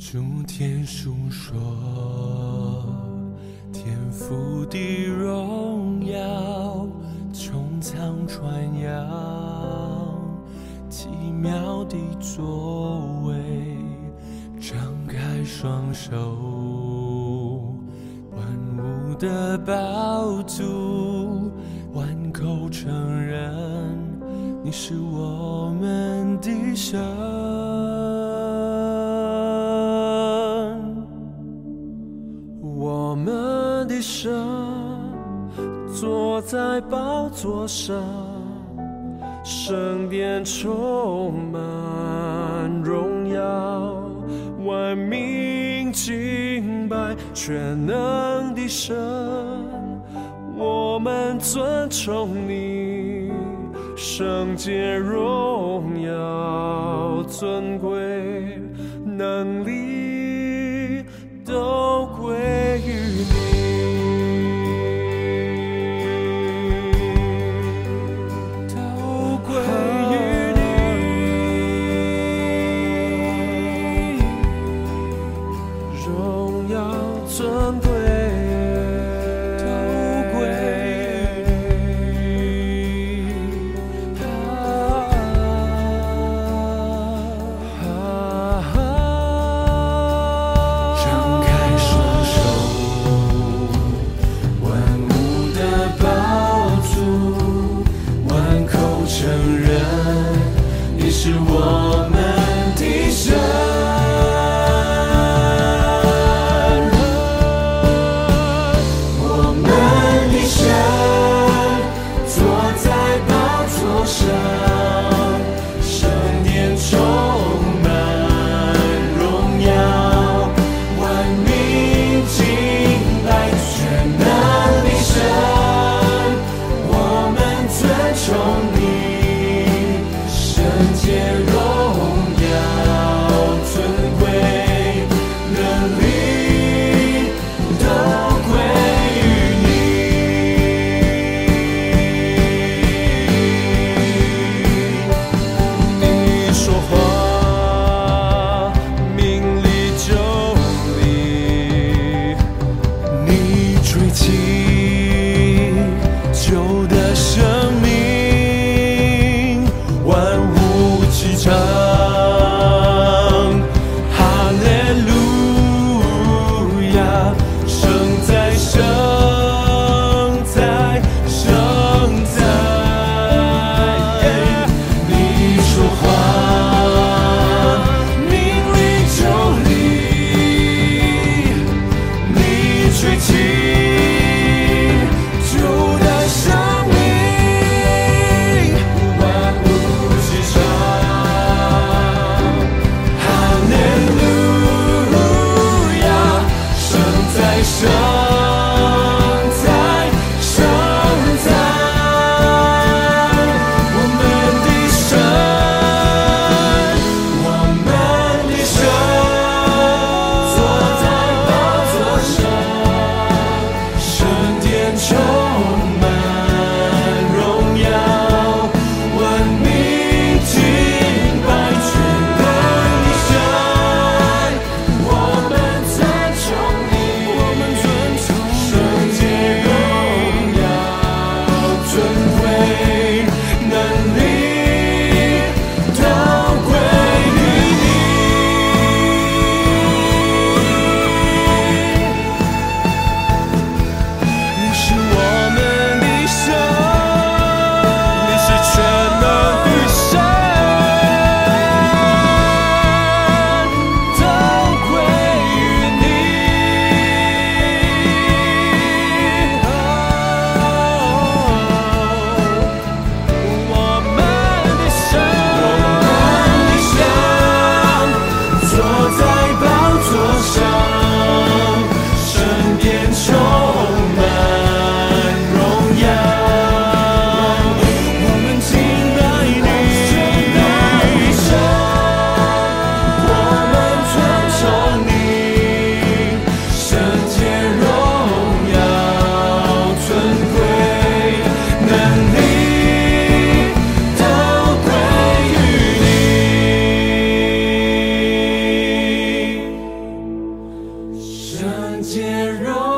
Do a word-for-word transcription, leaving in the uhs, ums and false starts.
诸天述说天父的荣耀，穹苍传扬奇妙的作为，张开双手，万物的宝足，万口承认你是我们的神。我们的神坐在宝座上，圣殿充满荣耀，万民敬拜全能的神。我们尊崇你，圣洁荣耀尊贵能力都归于你。尊贵都归你，张开双手，万物的宝足，万口承认你是我们的神。圣殿充满荣耀，万民敬拜全能的神。我们尊崇你，圣洁荣耀尊贵能力都归于你。吹起旧的生命，万物齐唱，哈利路亚，圣哉圣哉圣哉，你说话，命里就立，你吹起圣哉圣哉，我们的神，我们的神，坐在宝座上， 洁荣